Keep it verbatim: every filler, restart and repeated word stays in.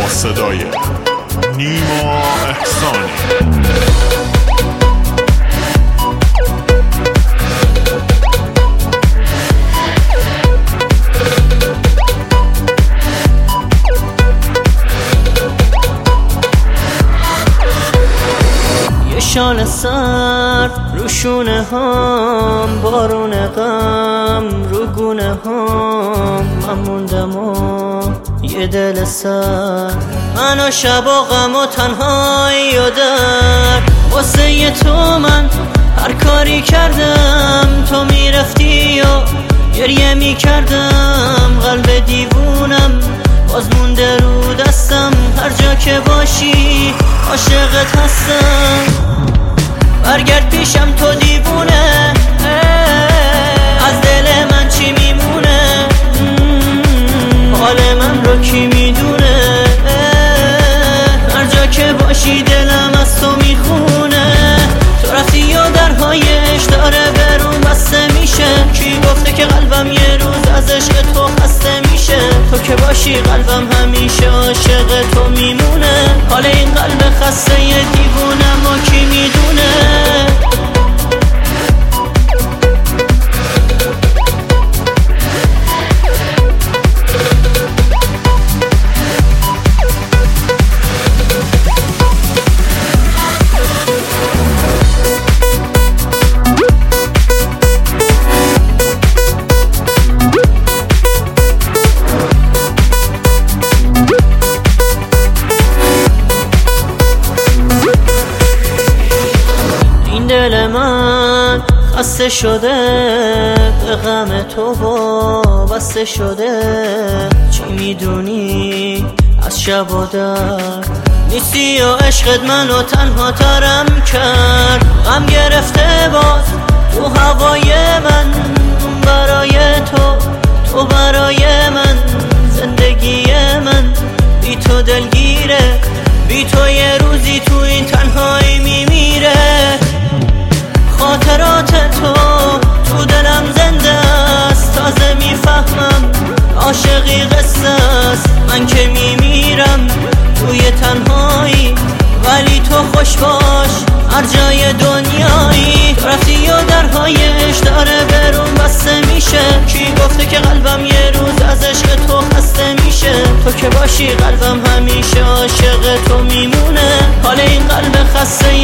با صدای نیما احسانی. شال سر رو شونه هم، بارون غم رو گونه هم. من موندم و یه دل سر، من و شب و غم و تنهایی و در. واسه تو من هر کاری کردم، تو میرفتی و گریه میکردم. قلب دیوونم باز مونده رو دستم، هر جا که باشی عاشقت هستم. برگرد پیشم تو دیوونه، از دل من چی میمونه؟ حال من رو کی میدونه؟ هر جا که باشی دلم از تو میخونه. تو رفتی و درهای عشق داره برون بسته میشه. کی گفته که قلبم یه روز از عشق تو خسته میشه؟ تو که باشی قلبم همیشه عاشق تو میمونه. حال این قلب خسته یه دیوونم و کی میدونه؟ دل من خسته شده، به غم تو وابسته شده. چی میدونی از شب و در نیستی و عشقت منو تنها ترم کرد. غم گرفته باز تو هوای من، برای تو تو برای من. زندگی من بی تو دلگیره، بی تو یه روزی تو این تنهایی میمیره. خاطرات تو تو دلم زنده است، تازه میفهمم عاشقی قصه است. من که میمیرم توی تنهایی، ولی تو خوش باش هر جای دنیایی. رفتی و درهای عشق داره برون بسته میشه. کی گفته که قلبم یه روز از عشق تو خسته میشه؟ تو که باشی قلبم همیشه عاشق تو میمونه. حال این قلب خسته